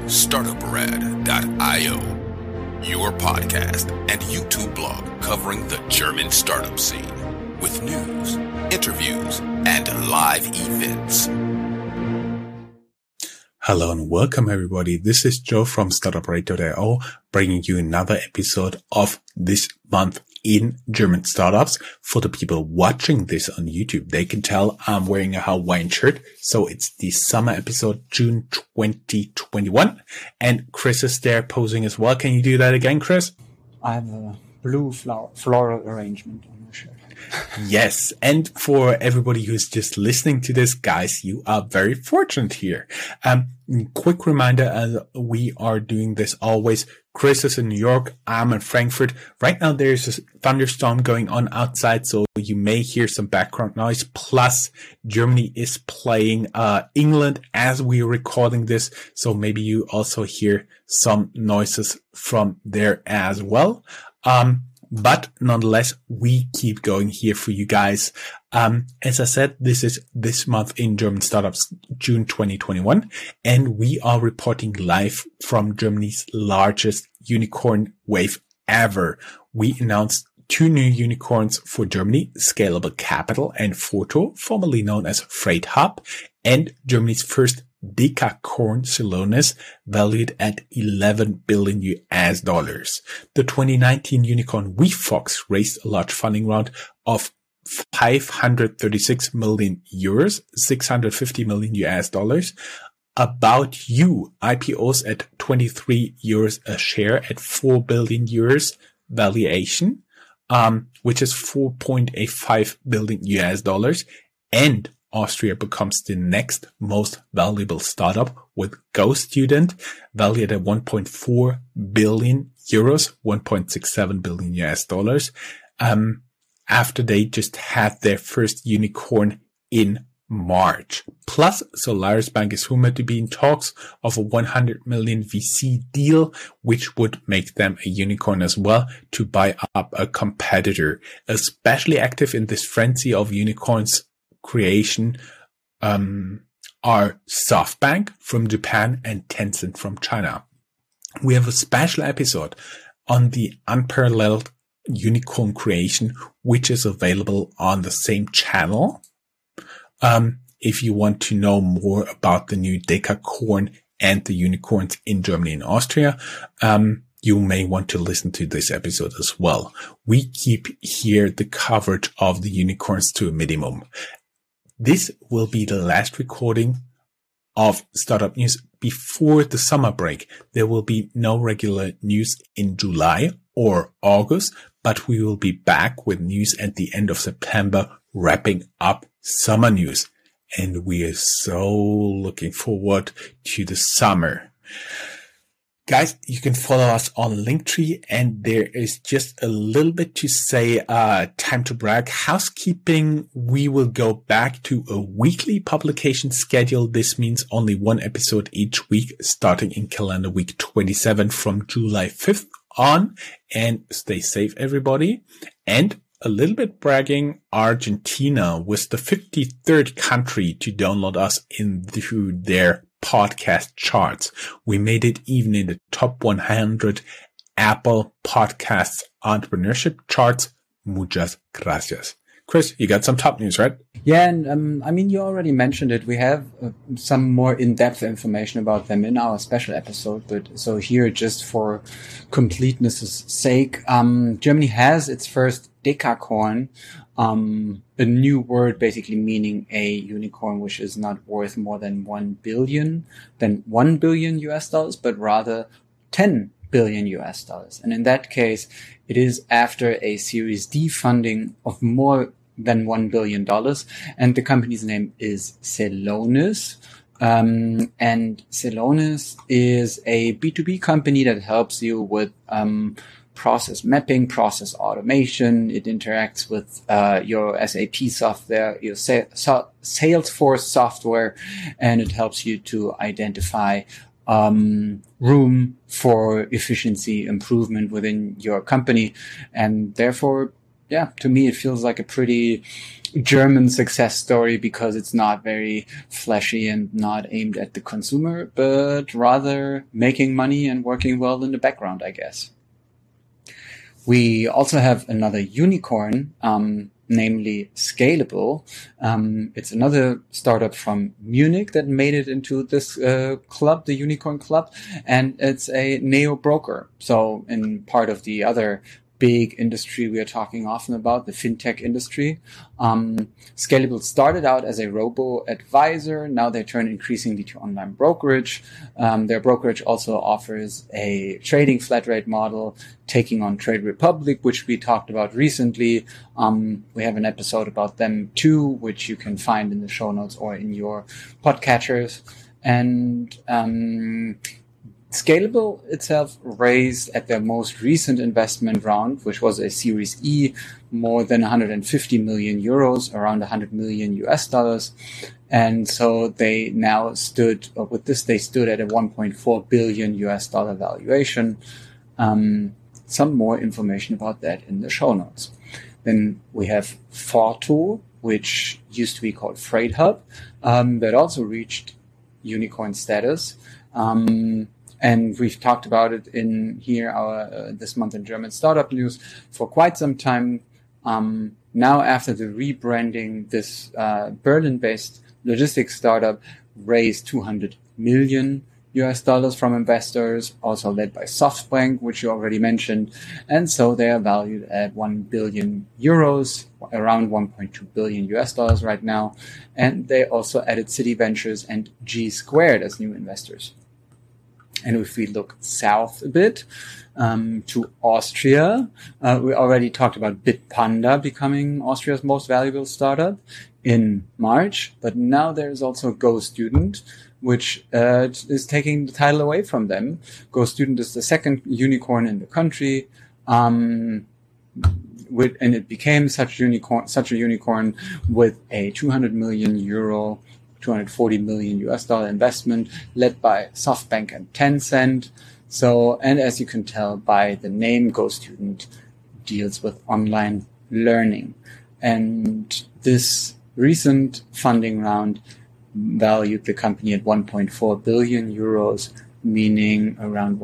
Startuprad.io, your podcast and YouTube blog covering the German startup scene with news, interviews, and live events. Hello and welcome everybody. This is Joe from Startuprad.io bringing you another episode of This Month in German Startups. For the people watching this on YouTube, they can tell I'm wearing a Hawaiian shirt. So it's the summer episode, June 2021. And Chris is there posing as well. Can you do that again, Chris? I have a blue floral arrangement on my shirt. Yes. And for everybody who's just listening to this, guys, you are very fortunate here. Quick reminder, as we are doing this always, Chris is in New York. I'm in Frankfurt. Right now there's a thunderstorm going on outside, so you may hear some background noise. Plus, Germany is playing England as we are recording this, so maybe you also hear some noises from there as well. But nonetheless, we keep going here for you guys. As I said, this is This Month in German Startups, June 2021, and we are reporting live from Germany's largest unicorn wave ever. We announced two new unicorns for Germany, Scalable Capital and Photo, formerly known as Freight Hub, and Germany's first Decacorn Celonis, valued at $11 billion. The 2019 unicorn WeFox raised a large funding round of 536 million euros, $650 million. About You IPOs at 23 euros a share at 4 billion euros valuation, which is $4.85 billion. And Austria becomes the next most valuable startup with GoStudent, valued at 1.4 billion euros, $1.67 billion, after they just had their first unicorn in March. Plus, Solaris Bank is rumored to be in talks of a 100 million VC deal, which would make them a unicorn as well to buy up a competitor. Especially active in this frenzy of unicorns creation are SoftBank from Japan and Tencent from China. We have a special episode on the unparalleled unicorn creation, which is available on the same channel. If you want to know more about the new Decacorn and the unicorns in Germany and Austria, you may want to listen to this episode as well. We keep here the coverage of the unicorns to a minimum. This will be the last recording of Startup News before the summer break. There will be no regular news in July or August, but we will be back with news at the end of September, wrapping up summer news. And we are so looking forward to the summer. Guys, you can follow us on Linktree, and there is just a little bit to say, time to brag. Housekeeping, we will go back to a weekly publication schedule. This means only one episode each week, starting in calendar week 27 from July 5th on. And stay safe, everybody. And a little bit bragging, Argentina was the 53rd country to download us into their podcast charts. We made it even in the top 100 Apple Podcasts entrepreneurship charts. Muchas gracias. Chris, you got some top news, right? Yeah, and you already mentioned it. We have some more in-depth information about them in our special episode, but so here, just for completeness' sake, Germany has its first Decacorn, a new word basically meaning a unicorn which is not worth more than $1 billion US, but rather $10 billion US. And in that case, it is after a Series D funding of more than $1 billion. And the company's name is Celonis. And Celonis is a B2B company that helps you with, process mapping, process automation. It interacts with your SAP software, your Salesforce software, and it helps you to identify room for efficiency improvement within your company. And therefore, yeah, to me, it feels like a pretty German success story because it's not very flashy and not aimed at the consumer, but rather making money and working well in the background, I guess. We also have another unicorn, namely Scalable. It's another startup from Munich that made it into this club, the Unicorn Club, and it's a neo broker. So in part of the other big industry we are talking often about, the fintech industry. Scalable started out as a robo-advisor. Now they turn increasingly to online brokerage. Their brokerage also offers a trading flat rate model, taking on Trade Republic, which we talked about recently. We have an episode about them too, which you can find in the show notes or in your podcatchers. And Scalable itself raised at their most recent investment round, which was a Series E, more than 150 million euros, around 100 million US dollars. And so they now stood at a 1.4 billion US dollar valuation. Some more information about that in the show notes. Then we have Forto, which used to be called FreightHub, that also reached unicorn status. And we've talked about it in here, our this month in German startup news for quite some time. Now, after the rebranding, this Berlin-based logistics startup raised 200 million US dollars from investors, also led by SoftBank, which you already mentioned. And so they are valued at 1 billion euros, around 1.2 billion US dollars right now. And they also added City Ventures and G Squared as new investors. And if we look south a bit to Austria, we already talked about Bitpanda becoming Austria's most valuable startup in March. But now there's also GoStudent, which is taking the title away from them. GoStudent is the second unicorn in the country. And it became such a unicorn with a 200 million euro 240 million US dollar investment led by SoftBank and Tencent. So, and as you can tell by the name, GoStudent deals with online learning. And this recent funding round valued the company at 1.4 billion euros, meaning around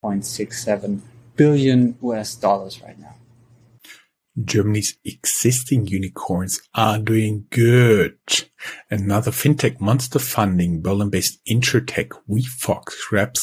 1.67 billion US dollars right now. Germany's existing unicorns are doing good. Another fintech monster funding, Berlin-based insurtech WeFox grabs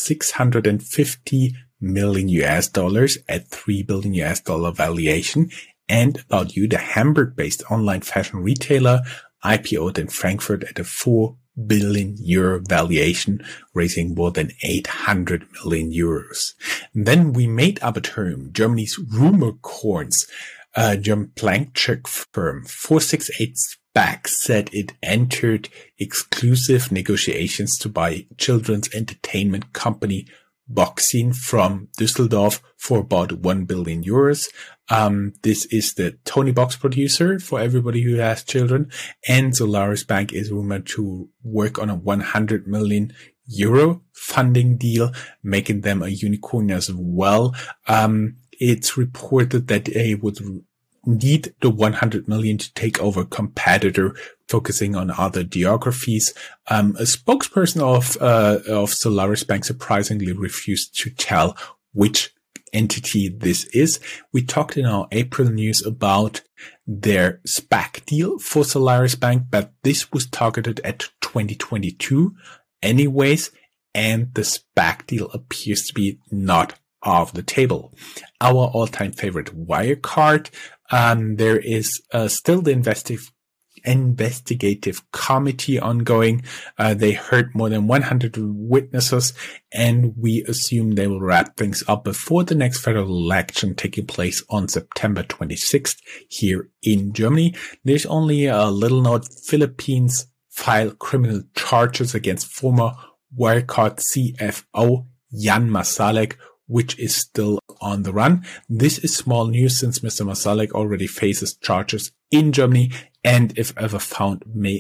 650 million US dollars at 3 billion US dollar valuation. And About You, the Hamburg-based online fashion retailer, IPO'd in Frankfurt at a 4 billion euro valuation, raising more than 800 million euros. And then we made up a term, Germany's rumorcorns. German blank check firm 468 SPAC said it entered exclusive negotiations to buy children's entertainment company Boxing from Düsseldorf for about 1 billion euros. This is the Tony Box producer for everybody who has children. And Solaris Bank is rumored to work on a 100 million euro funding deal, making them a unicorn as well. It's reported that they would need the 100 million to take over competitor focusing on other geographies. A spokesperson of Solaris Bank surprisingly refused to tell which entity this is. We talked in our April news about their SPAC deal for Solaris Bank, but this was targeted at 2022 anyways, and the SPAC deal appears to be not off the table. Our all-time favorite Wirecard. There is still the investigative committee ongoing. They heard more than 100 witnesses, and we assume they will wrap things up before the next federal election taking place on September 26th here in Germany. There's only a little note. Philippines file criminal charges against former Wirecard CFO Jan Masalek, which is still on the run. This is small news since Mr. Masalek already faces charges in Germany and, if ever found, may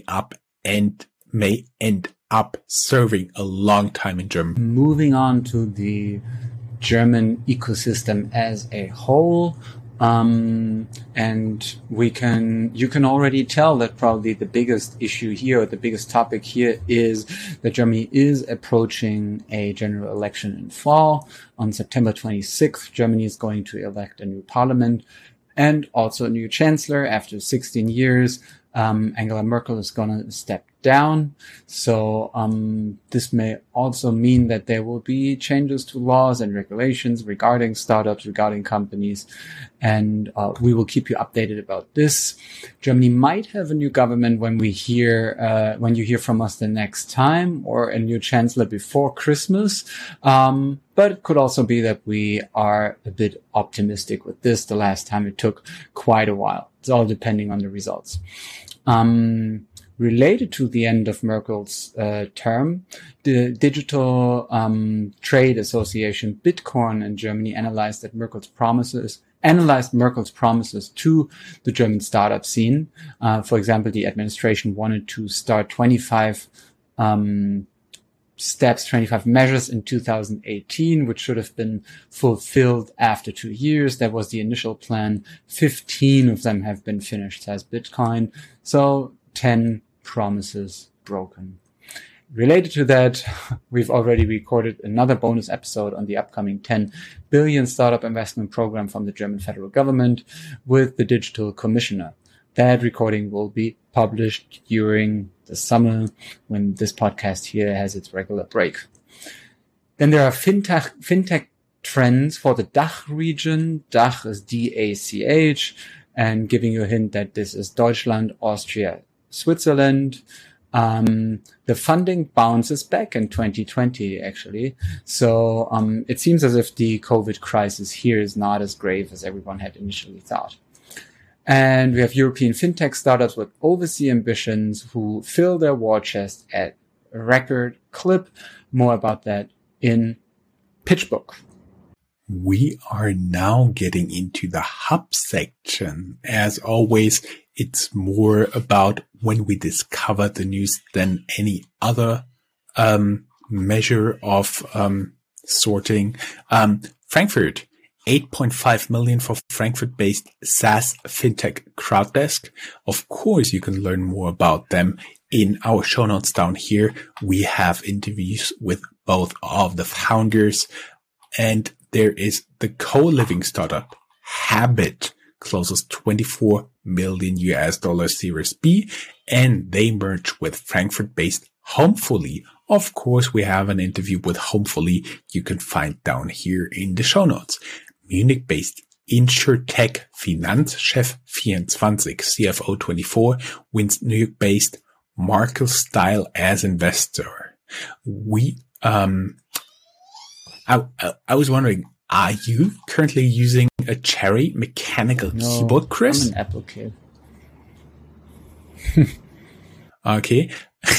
end up serving a long time in Germany. Moving on to the German ecosystem as a whole, And you can already tell that probably the biggest issue here, or the biggest topic here, is that Germany is approaching a general election in fall. On September 26th, Germany is going to elect a new parliament and also a new chancellor after 16 years. Angela Merkel is going to step down. So this may also mean that there will be changes to laws and regulations regarding startups, regarding companies, and we will keep you updated about this. Germany might have a new government when you hear from us the next time, or a new chancellor before Christmas. But it could also be that we are a bit optimistic with this. The last time it took quite a while. It's all depending on the results. Related to the end of Merkel's term, the digital trade association Bitcoin in Germany analyzed Merkel's promises to the German startup scene. For example, the administration wanted to start 25 measures in 2018, which should have been fulfilled after 2 years. That was the initial plan. 15 of them have been finished, says Bitcoin. So 10 promises broken. Related to that, we've already recorded another bonus episode on the upcoming 10 billion startup investment program from the German federal government with the digital commissioner. That recording will be published during the summer when this podcast here has its regular break. Then there are fintech trends for the DACH region. DACH is D-A-C-H, and giving you a hint that this is Deutschland, Austria, Switzerland. The funding bounces back in 2020, actually. So it seems as if the COVID crisis here is not as grave as everyone had initially thought. And we have European fintech startups with overseas ambitions who fill their war chest at a record clip. More about that in PitchBook. We are now getting into the hub section. As always, it's more about when we discover the news than any other measure of sorting. Frankfurt. 8.5 million for Frankfurt-based SaaS fintech CrowdDesk. Of course, you can learn more about them in our show notes down here. We have interviews with both of the founders, and there is the co-living startup Habit closes $24 million Series B, and they merge with Frankfurt-based Homefully. Of course, we have an interview with Homefully you can find down here in the show notes. Munich-based InsurTech Finanzchef24, CFO 24, wins New York-based Markel Style as investor. I was wondering, are you currently using a Cherry mechanical keyboard, Chris? I'm an Apple kid. Okay.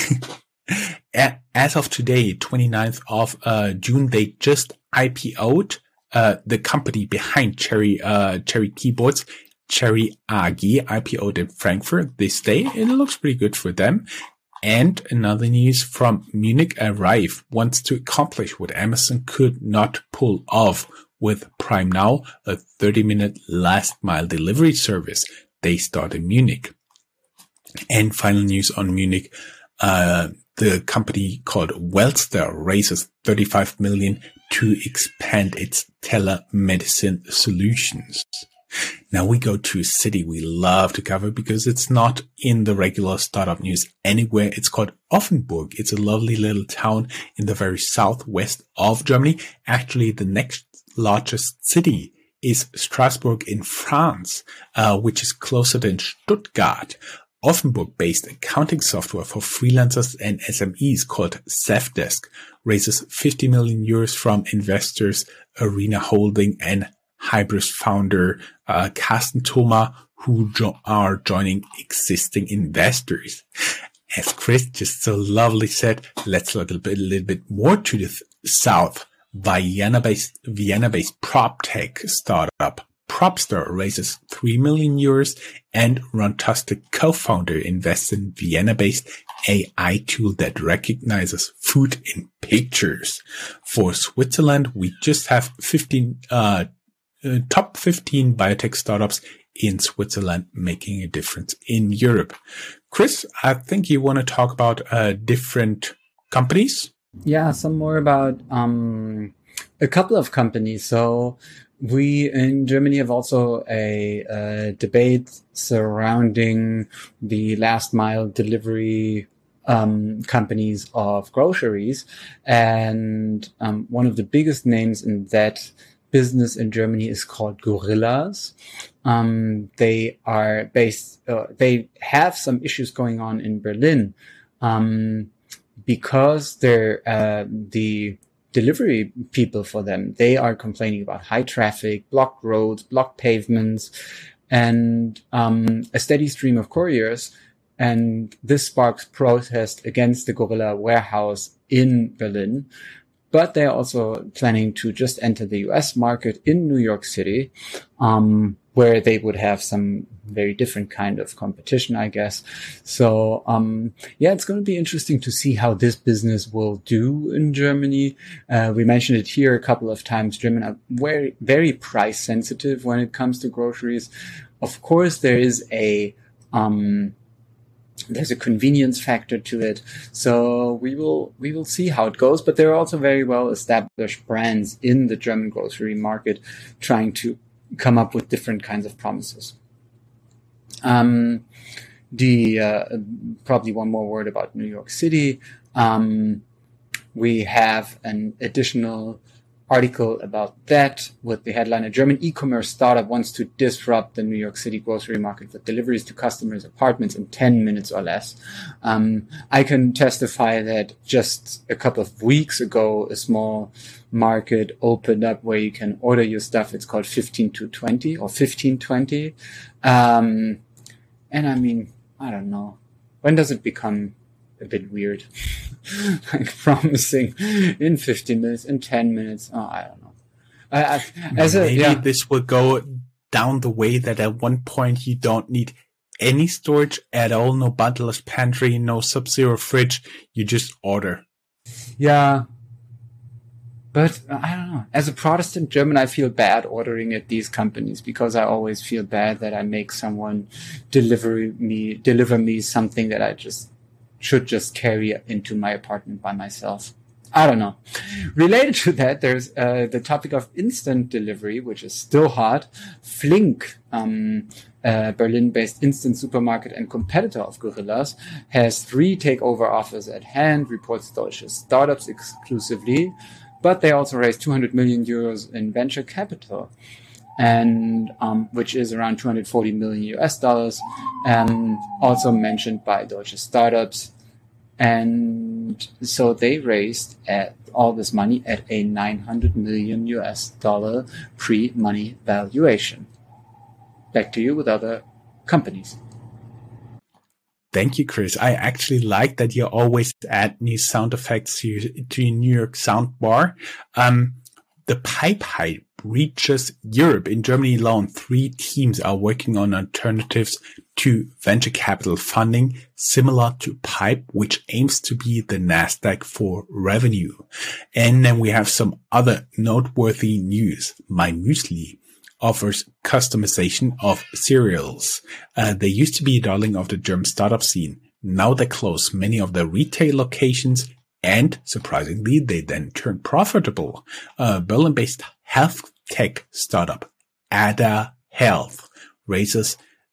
As of today, 29th of June, they just IPO'd the company behind Cherry keyboards, Cherry AG, IPO'd in Frankfurt this day. It looks pretty good for them. And another news from Munich, Arrive wants to accomplish what Amazon could not pull off with Prime Now, a 30-minute last mile delivery service. They start in Munich. And final news on Munich, the company called Wellstar raises 35 million to expand its telemedicine solutions. Now we go to a city we love to cover because it's not in the regular startup news anywhere. It's called Offenburg. It's a lovely little town in the very southwest of Germany. Actually, the next largest city is Strasbourg in France, which is closer than Stuttgart. Offenburg-based accounting software for freelancers and SMEs called Safdesk raises 50 million euros from investors Arena Holding and Hybris founder Carsten Thoma, who are joining existing investors. As Chris just so lovely said, let's look a little bit more to the south. Vienna-based prop-tech startup Propster raises 3 million euros, and Ron Tuster, co-founder, invests in Vienna-based AI tool that recognizes food in pictures. For Switzerland, we just have 15 top 15 biotech startups in Switzerland making a difference in Europe. Chris, I think you want to talk about different companies. Yeah, some more about a couple of companies. So we in Germany have also a debate surrounding the last mile delivery companies of groceries. And one of the biggest names in that business in Germany is called Gorillas. They are based, they have some issues going on in Berlin, because they're, the delivery people for them, they are complaining about high traffic, blocked roads, blocked pavements, and, a steady stream of couriers. And this sparks protest against the Gorilla warehouse in Berlin. But they're also planning to just enter the US market in New York City, where they would have some very different kind of competition, I guess. So, yeah, it's going to be interesting to see how this business will do in Germany. We mentioned it here a couple of times. Germans are very, very price sensitive when it comes to groceries. Of course, there is there's a convenience factor to it. So we will see how it goes, but there are also very well established brands in the German grocery market trying to come up with different kinds of promises. Probably one more word about New York City. We have an additional article about that with the headline: a German e-commerce startup wants to disrupt the New York City grocery market with deliveries to customers' apartments in 10 minutes or less. I can testify that just a couple of weeks ago, a small market opened up where you can order your stuff. It's called 1520 or 1520. And I mean, I don't know. When does it become a bit weird? Like promising in 15 minutes, in 10 minutes. Oh, I don't know. Maybe this will go down the way that at one point you don't need any storage at all, no bundleless pantry, no sub-zero fridge. You just order. Yeah. But I don't know. As a Protestant German, I feel bad ordering at these companies because I always feel bad that I make someone deliver me something that I should just carry into my apartment by myself. I don't know. Related to that, there's the topic of instant delivery, which is still hot. Flink, Berlin-based instant supermarket and competitor of Gorillas, has 3 takeover offers at hand, reports Deutsche Startups exclusively. But they also raised 200 million euros in venture capital, and which is around 240 million US dollars, also mentioned by Deutsche Startups. And so they raised all this money at a 900 million US dollar pre-money valuation. Back to you with other companies. Thank you, Chris. I actually like that you always add new sound effects to your New York sound bar. The pipe hype reaches Europe. In Germany alone, 3 teams are working on alternatives to venture capital funding, similar to Pipe, which aims to be the Nasdaq for revenue. And then we have some other noteworthy news. My Muesli offers customization of cereals. They used to be a darling of the German startup scene. Now they close many of their retail locations, and surprisingly, they then turn profitable. Berlin-based health tech startup Ada Health raises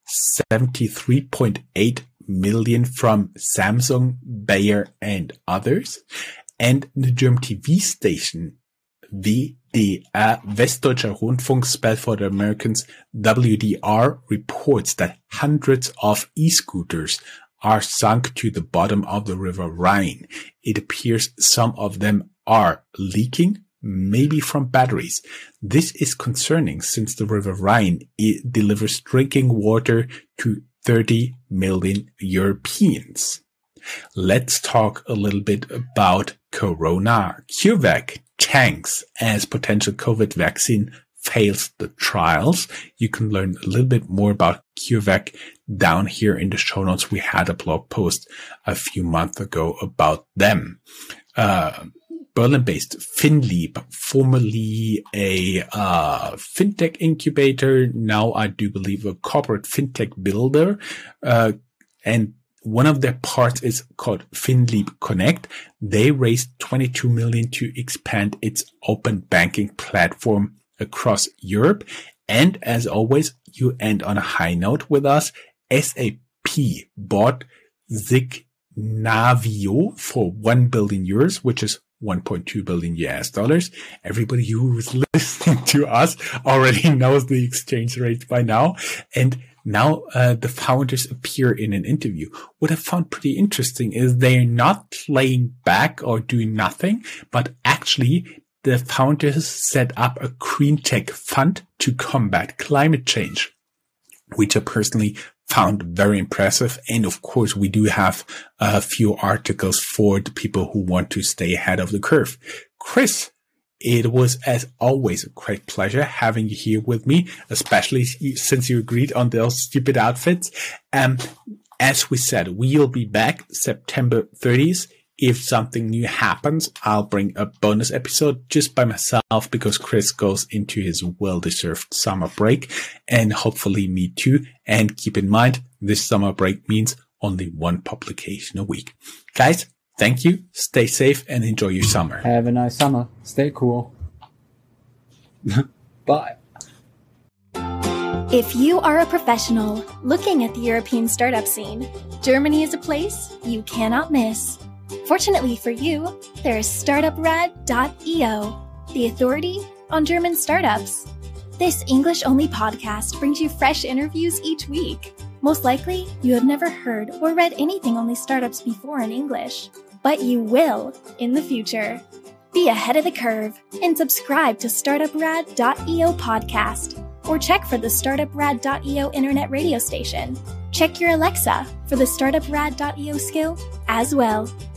73.8 million from Samsung, Bayer, and others. And the German TV station WDR, Westdeutscher Rundfunk, spelled for the Americans WDR, reports that hundreds of e-scooters are sunk to the bottom of the River Rhine. It appears some of them are leaking, maybe from batteries. This is concerning since the River Rhine delivers drinking water to 30 million Europeans. Let's talk a little bit about Corona. CureVac tanks as potential COVID vaccine fails the trials. You can learn a little bit more about CureVac down here in the show notes. We had a blog post a few months ago about them. Berlin-based FinLeap, formerly a fintech incubator, now I do believe a corporate fintech builder, and one of their parts is called FinLeap Connect. They raised 22 million to expand its open banking platform across Europe. And as always, you end on a high note with us. SAP bought Signavio for 1 billion euros, which is 1.2 billion US dollars. Everybody who is listening to us already knows the exchange rate by now. And now the founders appear in an interview. What I found pretty interesting is they're not playing back or doing nothing, but actually the founders set up a green tech fund to combat climate change, which I personally found very impressive. And of course, we do have a few articles for the people who want to stay ahead of the curve. Chris, it was, as always, a great pleasure having you here with me, especially since you agreed on those stupid outfits. As we said, we'll be back September 30th. If something new happens, I'll bring a bonus episode just by myself because Chris goes into his well-deserved summer break, and hopefully me too. And keep in mind, this summer break means only one publication a week. Guys, thank you. Stay safe and enjoy your summer. Have a nice summer. Stay cool. Bye. If you are a professional looking at the European startup scene, Germany is a place you cannot miss. Fortunately for you, there is StartupRad.io, the authority on German startups. This English-only podcast brings you fresh interviews each week. Most likely, you have never heard or read anything on these startups before in English, but you will in the future. Be ahead of the curve and subscribe to StartupRad.io podcast, or check for the StartupRad.io internet radio station. Check your Alexa for the StartupRad.io skill as well.